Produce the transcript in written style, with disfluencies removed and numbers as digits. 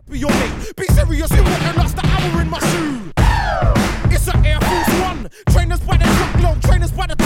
be your mate. Be serious, you wouldn't lost the hour in my shoe. It's an Air Force One. Trainers by the truckload, trainers by the